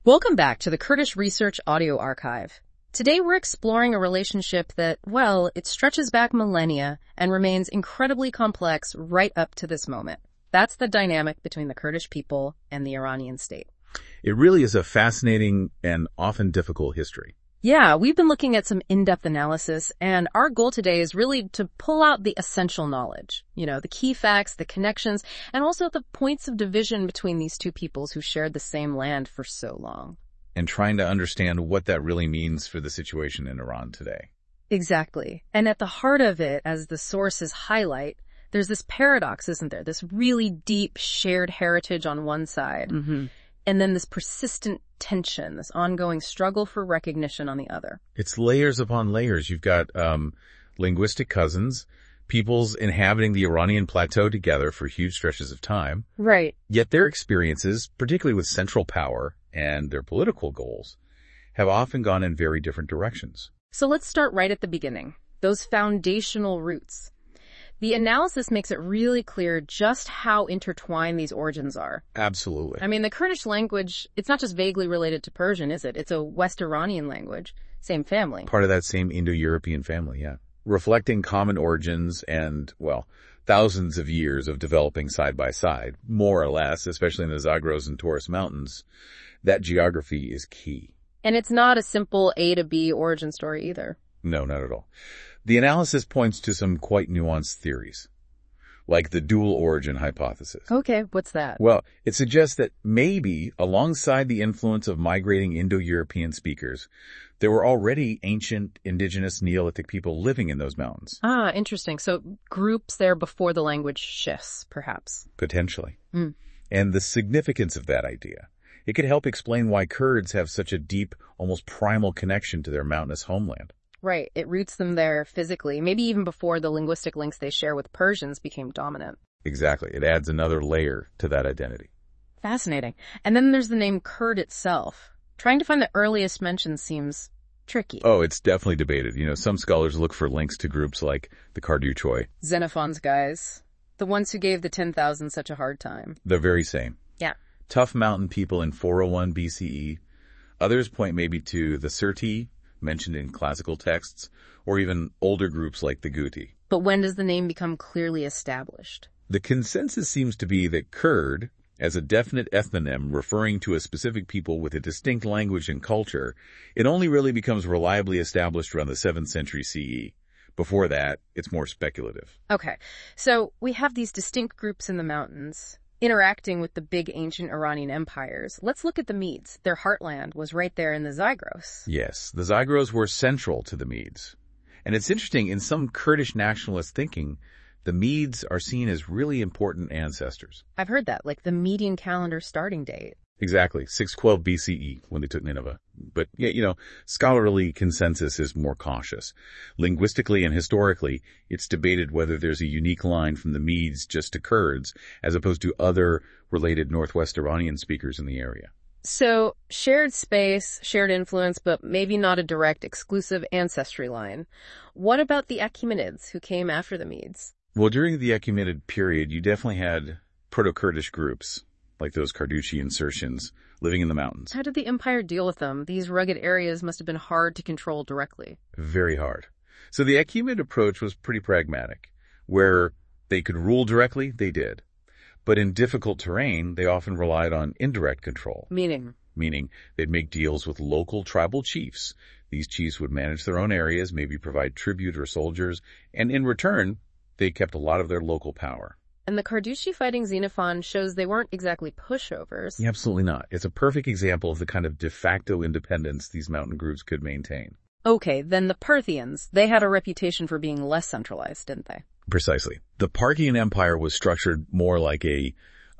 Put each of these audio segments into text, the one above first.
Welcome back to the Kurdish Research Audio Archive. Today we're exploring a relationship that, well, it stretches back millennia and remains incredibly complex right up to this moment. That's the dynamic between the Kurdish people and the Iranian state. It really is a fascinating and often difficult history. Yeah, we've been looking at some in-depth analysis, and our goal today is really to pull out the essential knowledge. The key facts, the connections, and also the points of division between these two peoples who shared the same land for so long. And trying to understand what that really means for the situation in Iran today. Exactly. And at the heart of it, as the sources highlight, there's this paradox, isn't there? This really deep shared heritage on one side. Mm-hmm. And then this persistent tension, this ongoing struggle for recognition on the other. It's layers upon layers. You've got linguistic cousins, peoples inhabiting the Iranian plateau together for huge stretches of time. Right. Yet their experiences, particularly with central power and their political goals, have often gone in very different directions. So let's start right at the beginning, those foundational roots. The analysis makes it really clear just how intertwined these origins are. Absolutely. I mean, the Kurdish language, it's not just vaguely related to Persian, is it? It's a West Iranian language. Same family. Part of that same Indo-European family, yeah. Reflecting common origins and, well, thousands of years of developing side by side, more or less, especially in the Zagros and Taurus Mountains, that geography is key. And it's not a simple A to B origin story either. No, not at all. The analysis points to some quite nuanced theories, like the dual origin hypothesis. Okay, what's that? Well, it suggests that maybe, alongside the influence of migrating Indo-European speakers, there were already ancient indigenous Neolithic people living in those mountains. Ah, interesting. So groups there before the language shifts, perhaps. Potentially. And the significance of that idea. It could help explain why Kurds have such a deep, almost primal connection to their mountainous homeland. Right. It roots them there physically, maybe even before the linguistic links they share with Persians became dominant. Exactly. It adds another layer to that identity. Fascinating. And then there's the name Kurd itself. Trying to find the earliest mention seems tricky. Oh, it's definitely debated. Some scholars look for links to groups like the Karduchoi. Xenophon's guys. The ones who gave the 10,000 such a hard time. The very same. Yeah. Tough mountain people in 401 BCE. Others point maybe to the Surti, mentioned in classical texts, or even older groups like the Guti. But when does the name become clearly established? The consensus seems to be that Kurd, as a definite ethnonym referring to a specific people with a distinct language and culture, it only really becomes reliably established around the 7th century CE. Before that, it's more speculative. Okay, so we have these distinct groups in the mountains interacting with the big ancient Iranian empires. Let's look at the Medes. Their heartland was right there in the Zagros. Yes, the Zagros were central to the Medes. And it's interesting, in some Kurdish nationalist thinking, the Medes are seen as really important ancestors. I've heard that, like the Median calendar starting date. Exactly, 612 BCE, when they took Nineveh. But, yeah, scholarly consensus is more cautious. Linguistically and historically, it's debated whether there's a unique line from the Medes just to Kurds, as opposed to other related Northwest Iranian speakers in the area. So, shared space, shared influence, but maybe not a direct, exclusive ancestry line. What about the Achaemenids, who came after the Medes? Well, during the Achaemenid period, you definitely had Proto-Kurdish groups, like those Carducci insertions, living in the mountains. How did the empire deal with them? These rugged areas must have been hard to control directly. Very hard. So the Achaemenid approach was pretty pragmatic. Where they could rule directly, they did. But in difficult terrain, they often relied on indirect control. Meaning they'd make deals with local tribal chiefs. These chiefs would manage their own areas, maybe provide tribute or soldiers, and in return, they kept a lot of their local power. And the Carducci fighting Xenophon shows they weren't exactly pushovers. Yeah, absolutely not. It's a perfect example of the kind of de facto independence these mountain groups could maintain. Okay, then the Parthians, they had a reputation for being less centralized, didn't they? Precisely. The Parthian Empire was structured more like a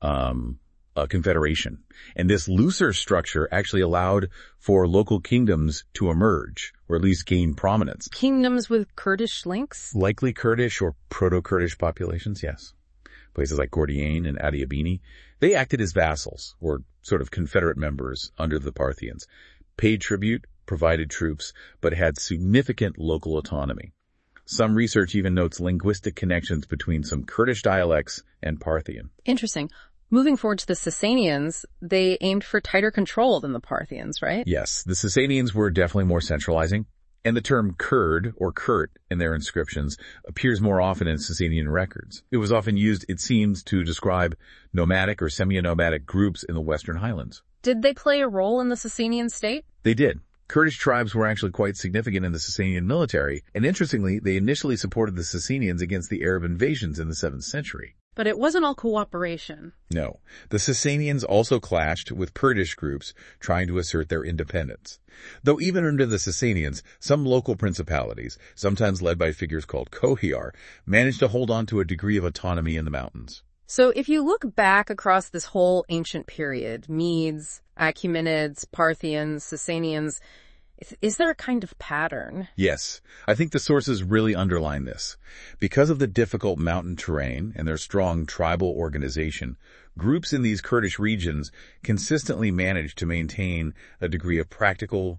confederation. And this looser structure actually allowed for local kingdoms to emerge, or at least gain prominence. Kingdoms with Kurdish links? Likely Kurdish or Proto-Kurdish populations, yes. Places like Gordiane and Adiabini, they acted as vassals, or sort of confederate members under the Parthians, paid tribute, provided troops, but had significant local autonomy. Some research even notes linguistic connections between some Kurdish dialects and Parthian. Interesting. Moving forward to the Sasanians, they aimed for tighter control than the Parthians, right? Yes, the Sasanians were definitely more centralizing, and the term Kurd or Kurt in their inscriptions appears more often in Sasanian records. It was often used, it seems, to describe nomadic or semi-nomadic groups in the Western Highlands. Did they play a role in the Sasanian state? They did. Kurdish tribes were actually quite significant in the Sasanian military, and interestingly, they initially supported the Sasanians against the Arab invasions in the 7th century. But it wasn't all cooperation. No. The Sasanians also clashed with Kurdish groups trying to assert their independence. Though even under the Sasanians, some local principalities, sometimes led by figures called Kohiar, managed to hold on to a degree of autonomy in the mountains. So if you look back across this whole ancient period, Medes, Achaemenids, Parthians, Sasanians, is there a kind of pattern? Yes, I think the sources really underline this. Because of the difficult mountain terrain and their strong tribal organization, groups in these Kurdish regions consistently managed to maintain a degree of practical,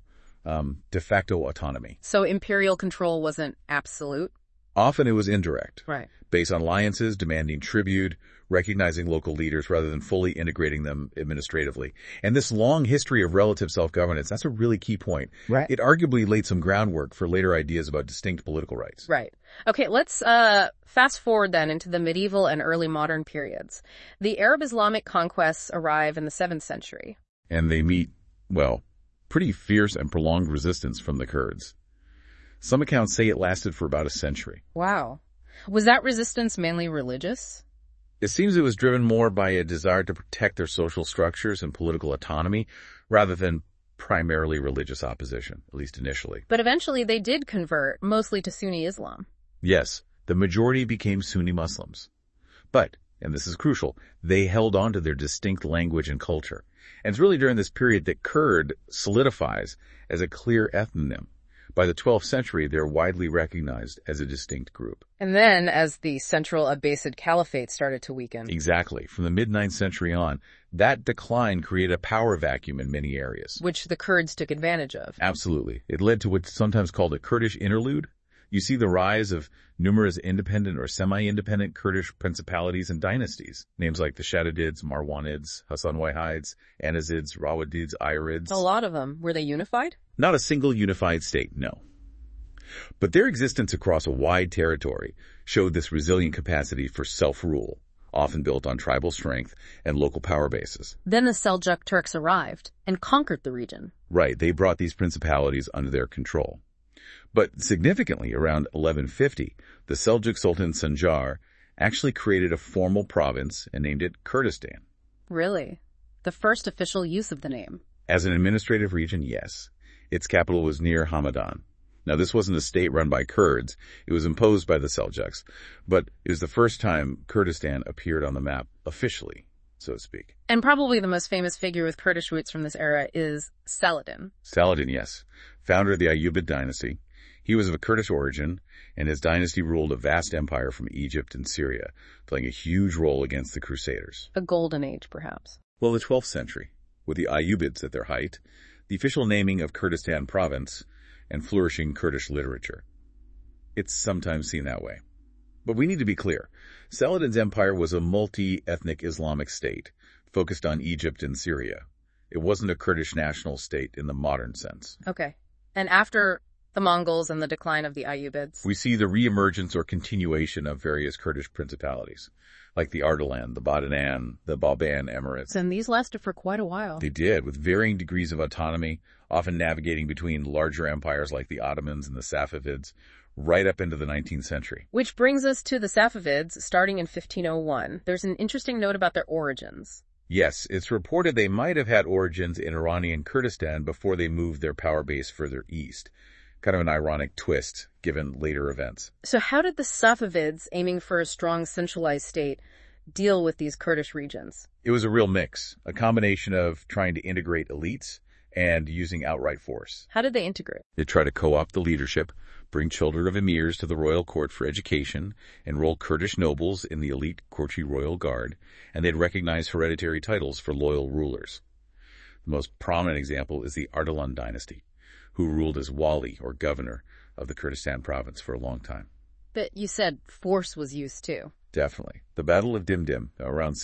de facto autonomy. So imperial control wasn't absolute? Often it was indirect. Right. Based on alliances, demanding tribute, recognizing local leaders rather than fully integrating them administratively. And this long history of relative self-governance, that's a really key point. Right. It arguably laid some groundwork for later ideas about distinct political rights. Right. Okay, let's fast forward then into the medieval and early modern periods. The Arab-Islamic conquests arrive in the 7th century. And they meet, well, pretty fierce and prolonged resistance from the Kurds. Some accounts say it lasted for about a century. Wow. Was that resistance mainly religious? It seems it was driven more by a desire to protect their social structures and political autonomy rather than primarily religious opposition, at least initially. But eventually they did convert, mostly to Sunni Islam. Yes, the majority became Sunni Muslims. But, and this is crucial, they held on to their distinct language and culture. And it's really during this period that Kurd solidifies as a clear ethnonym. By the 12th century, they're widely recognized as a distinct group. And then, as the central Abbasid Caliphate started to weaken. Exactly. From the mid-9th century on, that decline created a power vacuum in many areas. Which the Kurds took advantage of. Absolutely. It led to what's sometimes called a Kurdish interlude. You see the rise of numerous independent or semi-independent Kurdish principalities and dynasties. Names like the Shaddadids, Marwanids, Hassanwayhides, Anazids, Rawadids, Ayarids. A lot of them. Were they unified? Not a single unified state, no. But their existence across a wide territory showed this resilient capacity for self-rule, often built on tribal strength and local power bases. Then the Seljuk Turks arrived and conquered the region. Right, they brought these principalities under their control. But significantly, around 1150, the Seljuk Sultan Sanjar actually created a formal province and named it Kurdistan. Really? The first official use of the name? As an administrative region, yes. Its capital was near Hamadan. Now, this wasn't a state run by Kurds. It was imposed by the Seljuks. But it was the first time Kurdistan appeared on the map officially, so to speak. And probably the most famous figure with Kurdish roots from this era is Saladin. Saladin, yes. Founder of the Ayyubid dynasty. He was of a Kurdish origin, and his dynasty ruled a vast empire from Egypt and Syria, playing a huge role against the Crusaders. A golden age, perhaps. Well, the 12th century, with the Ayyubids at their height, the official naming of Kurdistan province, and flourishing Kurdish literature. It's sometimes seen that way. But we need to be clear. Saladin's empire was a multi-ethnic Islamic state, focused on Egypt and Syria. It wasn't a Kurdish national state in the modern sense. Okay. And after the Mongols and the decline of the Ayyubids, we see the reemergence or continuation of various Kurdish principalities, like the Ardalan, the Badanan, the Balban Emirates. And these lasted for quite a while. They did, with varying degrees of autonomy, often navigating between larger empires like the Ottomans and the Safavids, right up into the 19th century. Which brings us to the Safavids, starting in 1501. There's an interesting note about their origins. Yes, it's reported they might have had origins in Iranian Kurdistan before they moved their power base further east. Kind of an ironic twist, given later events. So how did the Safavids, aiming for a strong centralized state, deal with these Kurdish regions? It was a real mix, a combination of trying to integrate elites and using outright force. How did they integrate? They tried to co-opt the leadership, bring children of emirs to the royal court for education, enroll Kurdish nobles in the elite Kochi royal guard, and they'd recognize hereditary titles for loyal rulers. The most prominent example is the Ardalan dynasty, who ruled as wali, or governor, of the Kurdistan province for a long time. But you said force was used too. Definitely. The Battle of Dimdim, around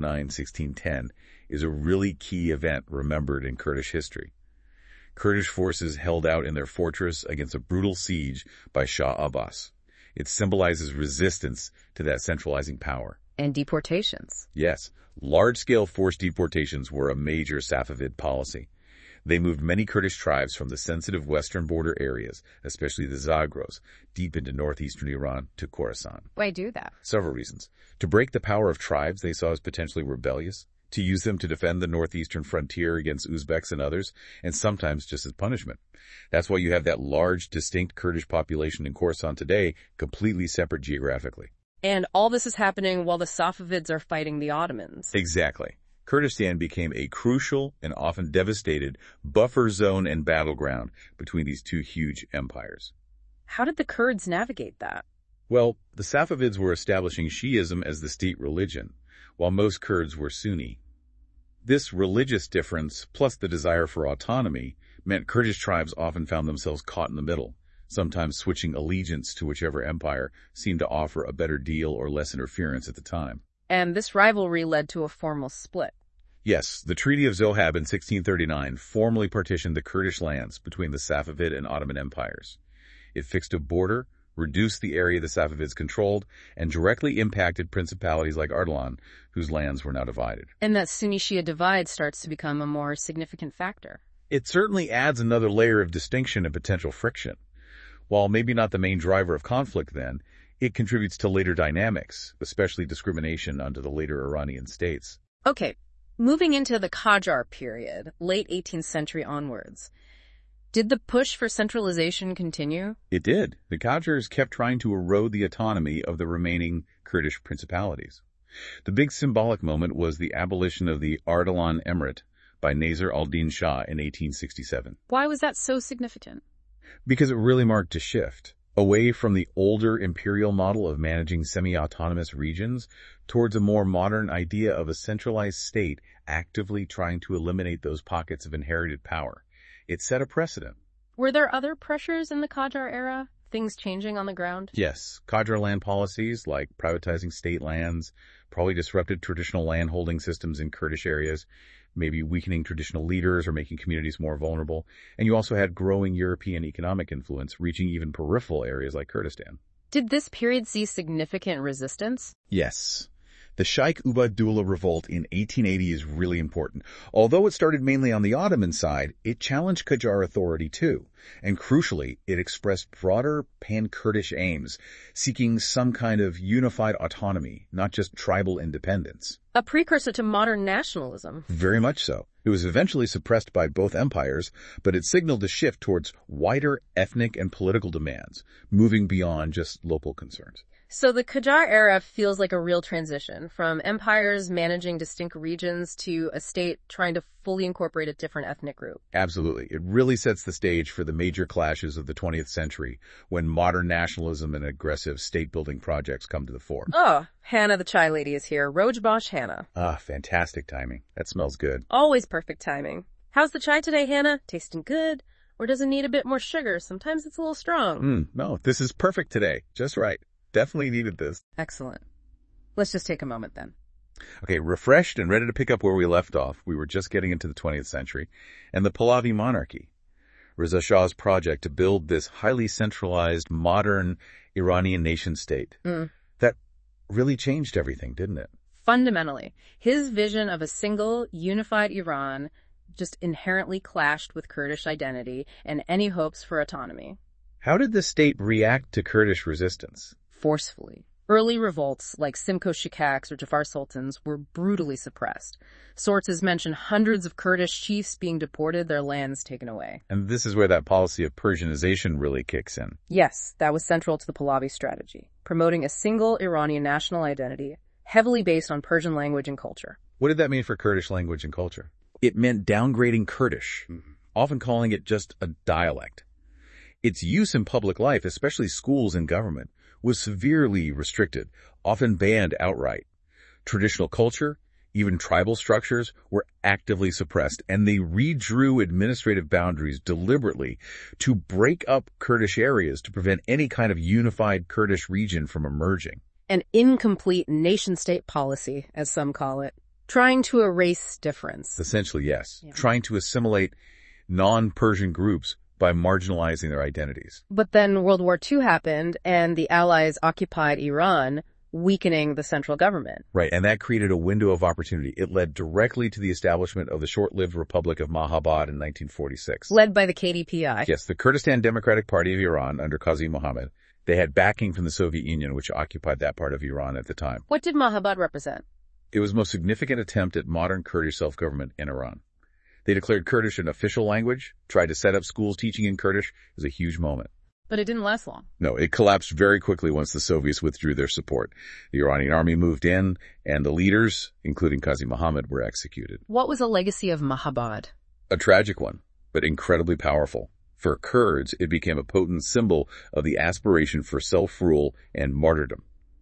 1609-1610, is a really key event remembered in Kurdish history. Kurdish forces held out in their fortress against a brutal siege by Shah Abbas. It symbolizes resistance to that centralizing power. And deportations. Yes, large-scale forced deportations were a major Safavid policy. They moved many Kurdish tribes from the sensitive western border areas, especially the Zagros, deep into northeastern Iran to Khorasan. Why do that? Several reasons. To break the power of tribes they saw as potentially rebellious, to use them to defend the northeastern frontier against Uzbeks and others, and sometimes just as punishment. That's why you have that large, distinct Kurdish population in Khorasan today, completely separate geographically. And all this is happening while the Safavids are fighting the Ottomans. Exactly. Kurdistan became a crucial and often devastated buffer zone and battleground between these two huge empires. How did the Kurds navigate that? Well, the Safavids were establishing Shi'ism as the state religion, while most Kurds were Sunni. This religious difference, plus the desire for autonomy, meant Kurdish tribes often found themselves caught in the middle, sometimes switching allegiance to whichever empire seemed to offer a better deal or less interference at the time. And this rivalry led to a formal split. Yes, the Treaty of Zohab in 1639 formally partitioned the Kurdish lands between the Safavid and Ottoman empires. It fixed a border, reduced the area the Safavids controlled, and directly impacted principalities like Ardalan, whose lands were now divided. And that Sunni-Shia divide starts to become a more significant factor. It certainly adds another layer of distinction and potential friction. While maybe not the main driver of conflict then, it contributes to later dynamics, especially discrimination under the later Iranian states. Okay, moving into the Qajar period, late 18th century onwards. Did the push for centralization continue? It did. The Qajars kept trying to erode the autonomy of the remaining Kurdish principalities. The big symbolic moment was the abolition of the Ardalan Emirate by Nasir al-Din Shah in 1867. Why was that so significant? Because it really marked a shift away from the older imperial model of managing semi-autonomous regions towards a more modern idea of a centralized state actively trying to eliminate those pockets of inherited power. It set a precedent. Were there other pressures in the Qajar era? Things changing on the ground? Yes. Qajar land policies like privatizing state lands probably disrupted traditional land holding systems in Kurdish areas, maybe weakening traditional leaders or making communities more vulnerable. And you also had growing European economic influence reaching even peripheral areas like Kurdistan. Did this period see significant resistance? Yes. The Sheikh Ubaydullah revolt in 1880 is really important. Although it started mainly on the Ottoman side, it challenged Qajar authority too. And crucially, it expressed broader pan-Kurdish aims, seeking some kind of unified autonomy, not just tribal independence. A precursor to modern nationalism. Very much so. It was eventually suppressed by both empires, but it signaled a shift towards wider ethnic and political demands, moving beyond just local concerns. So the Qajar era feels like a real transition from empires managing distinct regions to a state trying to fully incorporate a different ethnic group. Absolutely. It really sets the stage for the major clashes of the 20th century when modern nationalism and aggressive state-building projects come to the fore. Oh, Hannah the chai lady is here. Rojbosh Hannah. Ah, fantastic timing. That smells good. Always perfect timing. How's the chai today, Hannah? Tasting good? Or does it need a bit more sugar? Sometimes it's a little strong. No, this is perfect today. Just right. Definitely needed this. Excellent. Let's just take a moment then. Okay, refreshed and ready to pick up where we left off. We were just getting into the 20th century and the Pahlavi monarchy. Reza Shah's project to build this highly centralized, modern Iranian nation state. That really changed everything, didn't it? Fundamentally, his vision of a single, unified Iran just inherently clashed with Kurdish identity and any hopes for autonomy. How did the state react to Kurdish resistance? Forcefully. Early revolts, like Simcoe Shikaks or Jafar Sultans, were brutally suppressed. Sources mention hundreds of Kurdish chiefs being deported, their lands taken away. And this is where that policy of Persianization really kicks in. Yes, that was central to the Pahlavi strategy, promoting a single Iranian national identity, heavily based on Persian language and culture. What did that mean for Kurdish language and culture? It meant downgrading Kurdish, often calling it just a dialect. Its use in public life, especially schools and government, was severely restricted, often banned outright. Traditional culture, even tribal structures, were actively suppressed, and they redrew administrative boundaries deliberately to break up Kurdish areas to prevent any kind of unified Kurdish region from emerging. An incomplete nation-state policy, as some call it, trying to erase difference. Essentially, yes. Yeah. Trying to assimilate non-Persian groups by marginalizing their identities. But then World War II happened, and the Allies occupied Iran, weakening the central government. Right, and that created a window of opportunity. It led directly to the establishment of the short-lived Republic of Mahabad in 1946. Led by the KDPI. Yes, the Kurdistan Democratic Party of Iran under Qazi Mohammed. They had backing from the Soviet Union, which occupied that part of Iran at the time. What did Mahabad represent? It was the most significant attempt at modern Kurdish self-government in Iran. They declared Kurdish an official language, tried to set up schools teaching in Kurdish. It was a huge moment. But it didn't last long. No, it collapsed very quickly once the Soviets withdrew their support. The Iranian army moved in, and the leaders, including Qazi Mohammed, were executed. What was the legacy of Mahabad? A tragic one, but incredibly powerful. For Kurds, it became a potent symbol of the aspiration for self-rule and martyrdom.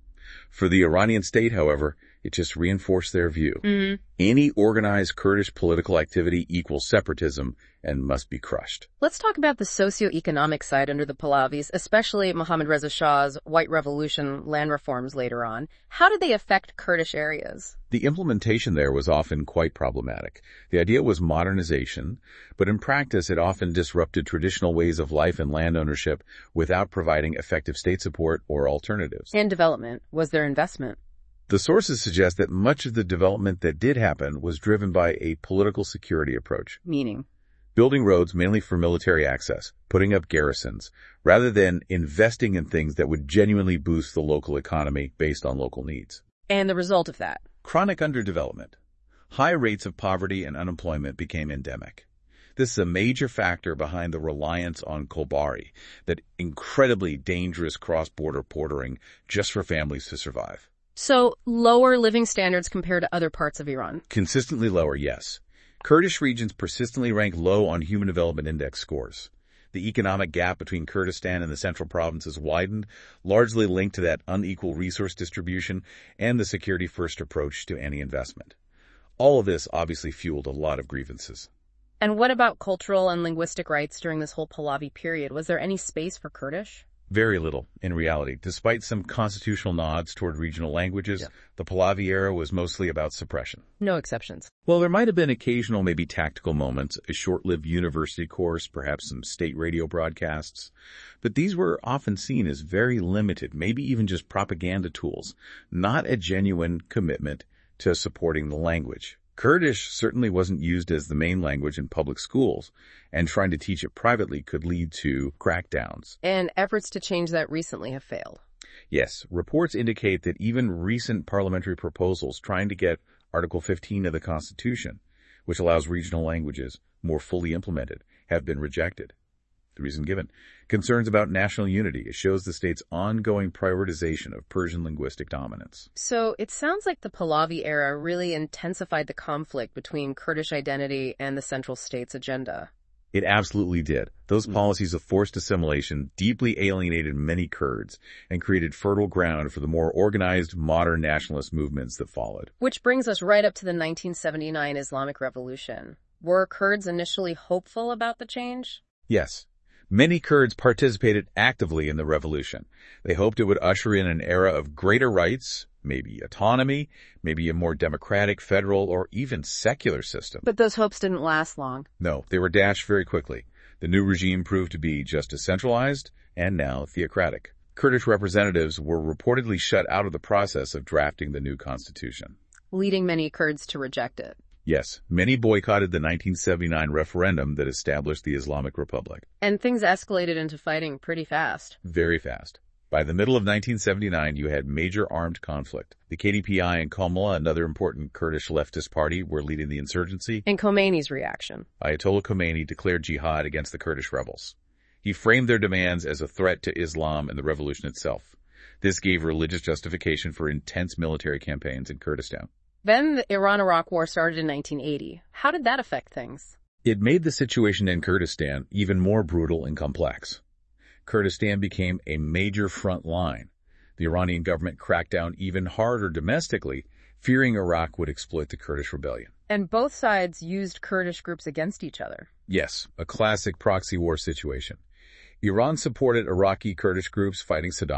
For the Iranian state, however, it just reinforced their view. Any organized Kurdish political activity equals separatism and must be crushed. Let's talk about the socioeconomic side under the Pahlavis, especially Mohammad Reza Shah's White Revolution land reforms later on. How did they affect Kurdish areas? The implementation there was often quite problematic. The idea was modernization, but in practice it often disrupted traditional ways of life and land ownership without providing effective state support or alternatives. And development. Was there investment? The sources suggest that much of the development that did happen was driven by a political security approach. Meaning? Building roads mainly for military access, putting up garrisons, rather than investing in things that would genuinely boost the local economy based on local needs. And the result of that? Chronic underdevelopment. High rates of poverty and unemployment became endemic. This is a major factor behind the reliance on Kolbari, that incredibly dangerous cross-border portering just for families to survive. So, lower living standards compared to other parts of Iran. Consistently lower, yes. Kurdish regions persistently rank low on Human Development Index scores. The economic gap between Kurdistan and the central provinces widened, largely linked to that unequal resource distribution and the security-first approach to any investment. All of this obviously fueled a lot of grievances. And what about cultural and linguistic rights during this whole Pahlavi period? Was there any space for Kurdish? Very little, in reality. Despite some constitutional nods toward regional languages, the Pahlavi era was mostly about suppression. No exceptions. Well, there might have been occasional, maybe tactical moments, a short-lived university course, perhaps some state radio broadcasts, but these were often seen as very limited, maybe even just propaganda tools, not a genuine commitment to supporting the language. Kurdish certainly wasn't used as the main language in public schools, and trying to teach it privately could lead to crackdowns. And efforts to change that recently have failed. Yes, reports indicate that even recent parliamentary proposals trying to get Article 15 of the Constitution, which allows regional languages more fully implemented, have been rejected. The reason given: concerns about national unity. It shows the state's ongoing prioritization of Persian linguistic dominance. So it sounds like the Pahlavi era really intensified the conflict between Kurdish identity and the central state's agenda. It absolutely did. Those policies of forced assimilation deeply alienated many Kurds and created fertile ground for the more organized modern nationalist movements that followed. Which brings us right up to the 1979 Islamic Revolution. Were Kurds initially hopeful about the change? Yes. Many Kurds participated actively in the revolution. They hoped it would usher in an era of greater rights, maybe autonomy, maybe a more democratic, federal, or even secular system. But those hopes didn't last long. No, they were dashed very quickly. The new regime proved to be just as centralized and now theocratic. Kurdish representatives were reportedly shut out of the process of drafting the new constitution, leading many Kurds to reject it. Yes, many boycotted the 1979 referendum that established the Islamic Republic. And things escalated into fighting pretty fast. Very fast. By the middle of 1979, you had major armed conflict. The KDPI and Komala, another important Kurdish leftist party, were leading the insurgency. And Khomeini's reaction. Ayatollah Khomeini declared jihad against the Kurdish rebels. He framed their demands as a threat to Islam and the revolution itself. This gave religious justification for intense military campaigns in Kurdistan. Then the Iran-Iraq War started in 1980. How did that affect things? It made the situation in Kurdistan even more brutal and complex. Kurdistan became a major front line. The Iranian government cracked down even harder domestically, fearing Iraq would exploit the Kurdish rebellion. And both sides used Kurdish groups against each other. Yes, a classic proxy war situation. Iran supported Iraqi Kurdish groups fighting Saddam.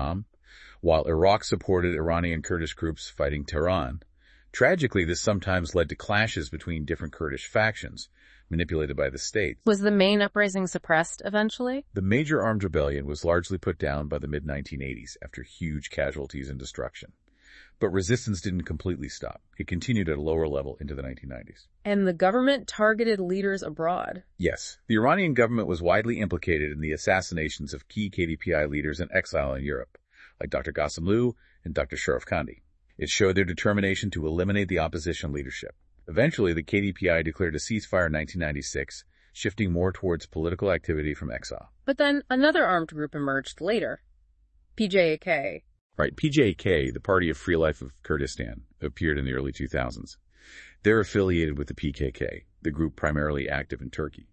while Iraq supported Iranian Kurdish groups fighting Tehran. Tragically, this sometimes led to clashes between different Kurdish factions, manipulated by the state. Was the main uprising suppressed eventually? The major armed rebellion was largely put down by the mid-1980s after huge casualties and destruction. But resistance didn't completely stop. It continued at a lower level into the 1990s. And the government targeted leaders abroad. Yes, the Iranian government was widely implicated in the assassinations of key KDPI leaders in exile in Europe, like Dr. Ghassemlou and Dr. Sharaf Khandi. It showed their determination to eliminate the opposition leadership. Eventually, the KDPI declared a ceasefire in 1996, shifting more towards political activity from exile. But then another armed group emerged later, PJAK. Right, PJAK, the Party of Free Life of Kurdistan, appeared in the early 2000s. They're affiliated with the PKK, the group primarily active in Turkey.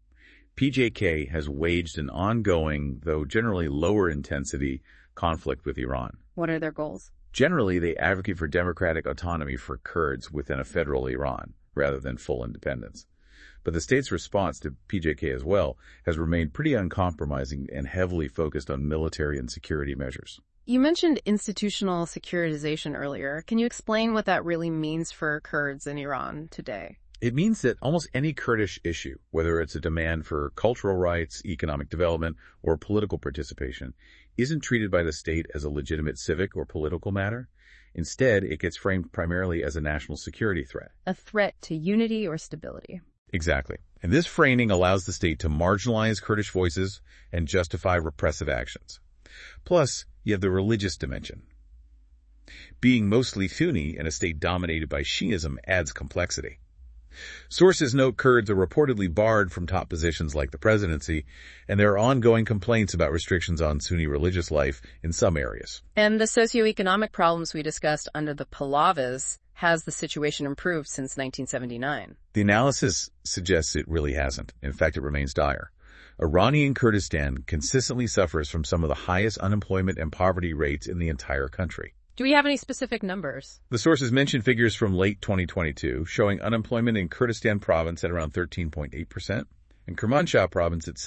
PJAK has waged an ongoing, though generally lower intensity, conflict with Iran. What are their goals? Generally, they advocate for democratic autonomy for Kurds within a federal Iran, rather than full independence. But the state's response to PJAK as well has remained pretty uncompromising and heavily focused on military and security measures. You mentioned institutional securitization earlier. Can you explain what that really means for Kurds in Iran today? It means that almost any Kurdish issue, whether it's a demand for cultural rights, economic development, or political participation, isn't treated by the state as a legitimate civic or political matter. Instead, it gets framed primarily as a national security threat. A threat to unity or stability. Exactly. And this framing allows the state to marginalize Kurdish voices and justify repressive actions. Plus, you have the religious dimension. Being mostly Sunni in a state dominated by Shiism adds complexity. Sources note Kurds are reportedly barred from top positions like the presidency, and there are ongoing complaints about restrictions on Sunni religious life in some areas. And the socioeconomic problems we discussed under the Pahlavis, has the situation improved since 1979? The analysis suggests it really hasn't. In fact, it remains dire. Iranian Kurdistan consistently suffers from some of the highest unemployment and poverty rates in the entire country. Do we have any specific numbers? The sources mention figures from late 2022 showing unemployment in Kurdistan province at around 13.8% and Kermanshah province at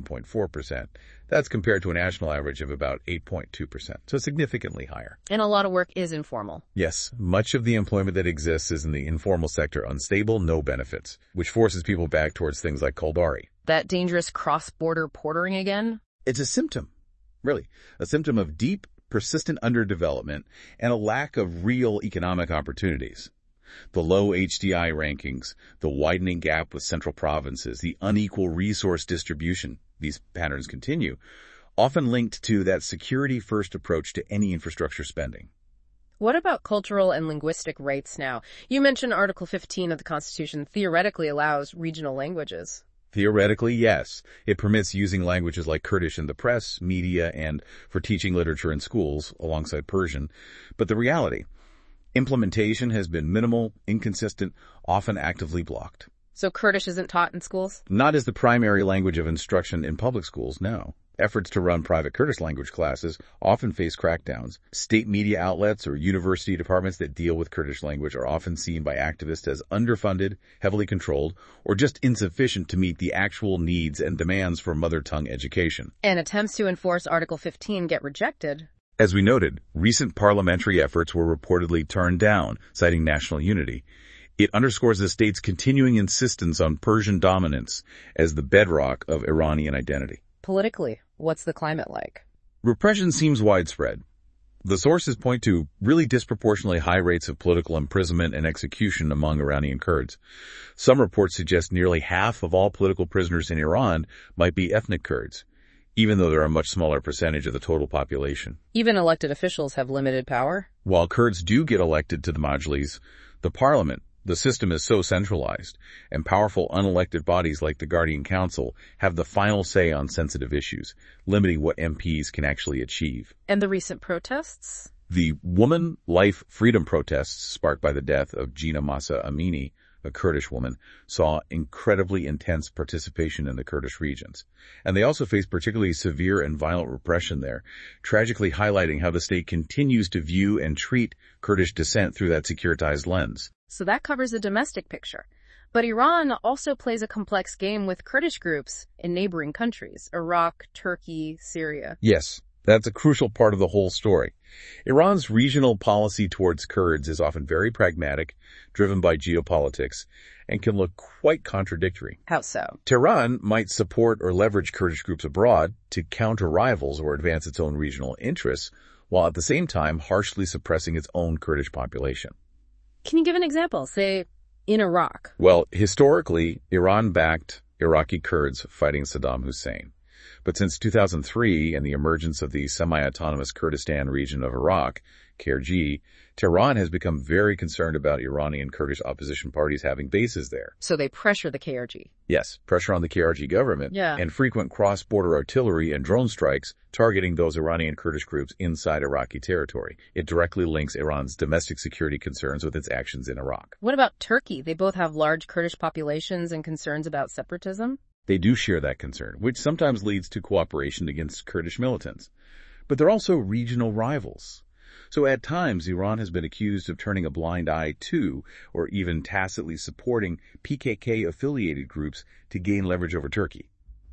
17.4%. That's compared to a national average of about 8.2%, so significantly higher. And a lot of work is informal. Yes, much of the employment that exists is in the informal sector, unstable, no benefits, which forces people back towards things like Koldari. That dangerous cross-border portering again? It's a symptom, really, a symptom of deep, persistent underdevelopment and a lack of real economic opportunities. The low HDI rankings, the widening gap with central provinces, the unequal resource distribution, these patterns continue, often linked to that security-first approach to any infrastructure spending. What about cultural and linguistic rights now? You mentioned Article 15 of the Constitution theoretically allows regional languages. Theoretically, yes. It permits using languages like Kurdish in the press, media, and for teaching literature in schools, alongside Persian. But the reality, implementation has been minimal, inconsistent, often actively blocked. So Kurdish isn't taught in schools? Not as the primary language of instruction in public schools, no. Efforts to run private Kurdish language classes often face crackdowns. State media outlets or university departments that deal with Kurdish language are often seen by activists as underfunded, heavily controlled, or just insufficient to meet the actual needs and demands for mother tongue education. And attempts to enforce Article 15 get rejected. As we noted, recent parliamentary efforts were reportedly turned down, citing national unity. It underscores the state's continuing insistence on Persian dominance as the bedrock of Iranian identity. Politically, what's the climate like? Repression seems widespread. The sources point to really disproportionately high rates of political imprisonment and execution among Iranian Kurds. Some reports suggest nearly half of all political prisoners in Iran might be ethnic Kurds, even though they're a much smaller percentage of the total population. Even elected officials have limited power? While Kurds do get elected to the Majlis, the parliament, the system is so centralized, and powerful unelected bodies like the Guardian Council have the final say on sensitive issues, limiting what MPs can actually achieve. And the recent protests? The Woman, Life, Freedom protests sparked by the death of Gina Masa Amini, a Kurdish woman, saw incredibly intense participation in the Kurdish regions. And they also faced particularly severe and violent repression there, tragically highlighting how the state continues to view and treat Kurdish dissent through that securitized lens. So that covers the domestic picture. But Iran also plays a complex game with Kurdish groups in neighboring countries, Iraq, Turkey, Syria. Yes, That's a crucial part of the whole story. Iran's regional policy towards Kurds is often very pragmatic, driven by geopolitics, and can look quite contradictory. How so? Tehran might support or leverage Kurdish groups abroad to counter rivals or advance its own regional interests, while at the same time harshly suppressing its own Kurdish population. Can you give an example, say, in Iraq? Well, historically, Iran backed Iraqi Kurds fighting Saddam Hussein. But since 2003 and the emergence of the semi-autonomous Kurdistan region of Iraq, KRG, Tehran has become very concerned about Iranian Kurdish opposition parties having bases there. So they pressure the KRG. Yes, pressure on the KRG government and frequent cross-border artillery and drone strikes targeting those Iranian Kurdish groups inside Iraqi territory. It directly links Iran's domestic security concerns with its actions in Iraq. What about Turkey? They both have large Kurdish populations and concerns about separatism. They do share that concern, which sometimes leads to cooperation against Kurdish militants. But they're also regional rivals. So at times, Iran has been accused of turning a blind eye to, or even tacitly supporting, PKK-affiliated groups to gain leverage over Turkey.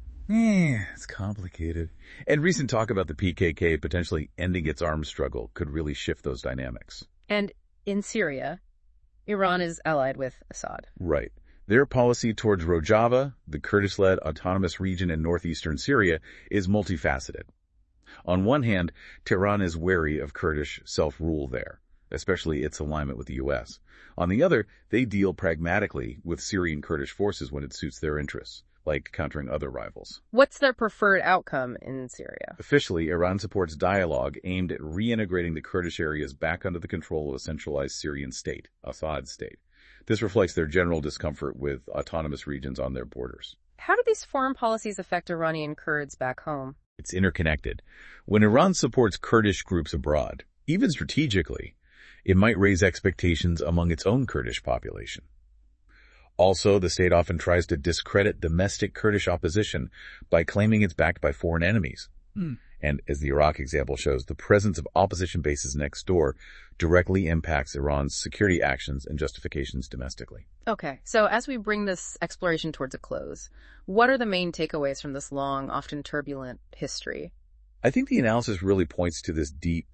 It's complicated. And recent talk about the PKK potentially ending its arms struggle could really shift those dynamics. And in Syria, Iran is allied with Assad. Right. Their policy towards Rojava, the Kurdish-led autonomous region in northeastern Syria, is multifaceted. On one hand, Tehran is wary of Kurdish self-rule there, especially its alignment with the U.S. On the other, they deal pragmatically with Syrian Kurdish forces when it suits their interests, like countering other rivals. What's their preferred outcome in Syria? Officially, Iran supports dialogue aimed at reintegrating the Kurdish areas back under the control of a centralized Syrian state, Assad's state. This reflects their general discomfort with autonomous regions on their borders. How do these foreign policies affect Iranian Kurds back home? It's interconnected. When Iran supports Kurdish groups abroad, even strategically, it might raise expectations among its own Kurdish population. Also, the state often tries to discredit domestic Kurdish opposition by claiming it's backed by foreign enemies. And as the Iraq example shows, the presence of opposition bases next door directly impacts Iran's security actions and justifications domestically. Okay, so as we bring this exploration towards a close, what are the main takeaways from this long, often turbulent history? I think the analysis really points to this deep,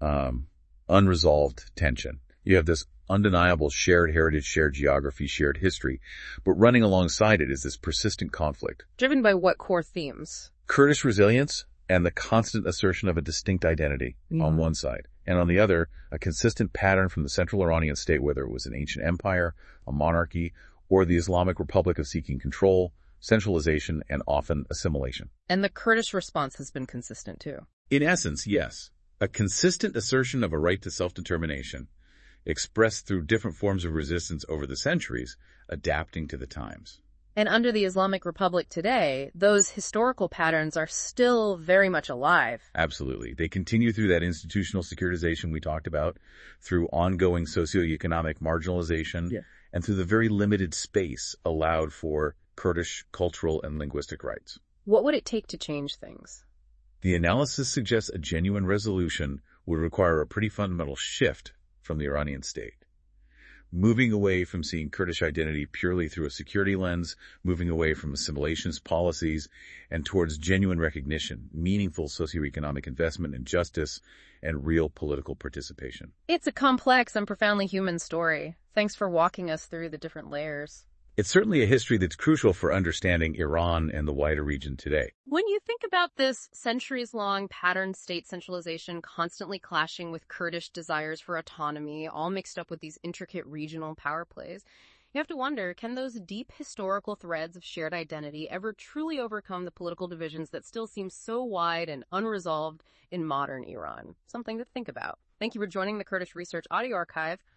unresolved tension. You have this undeniable shared heritage, shared geography, shared history, but running alongside it is this persistent conflict. Driven by what core themes? Kurdish resilience and the constant assertion of a distinct identity on one side, and on the other, a consistent pattern from the central Iranian state, whether it was an ancient empire, a monarchy, or the Islamic Republic of seeking control, centralization, and often assimilation. And the Kurdish response has been consistent too. In essence, yes. A consistent assertion of a right to self-determination, expressed through different forms of resistance over the centuries, adapting to the times. And under the Islamic Republic today, those historical patterns are still very much alive. Absolutely. They continue through that institutional securitization we talked about, through ongoing socioeconomic marginalization, and through the very limited space allowed for Kurdish cultural and linguistic rights. What would it take to change things? The analysis suggests a genuine resolution would require a pretty fundamental shift from the Iranian state. Moving away from seeing Kurdish identity purely through a security lens, moving away from assimilationist policies, and towards genuine recognition, meaningful socioeconomic investment in justice, and real political participation. It's a complex and profoundly human story. Thanks for walking us through the different layers. It's certainly a history that's crucial for understanding Iran and the wider region today. When you think about this centuries-long patterned state centralization constantly clashing with Kurdish desires for autonomy, all mixed up with these intricate regional power plays, you have to wonder, can those deep historical threads of shared identity ever truly overcome the political divisions that still seem so wide and unresolved in modern Iran? Something to think about. Thank you for joining the Kurdish Research Audio Archive.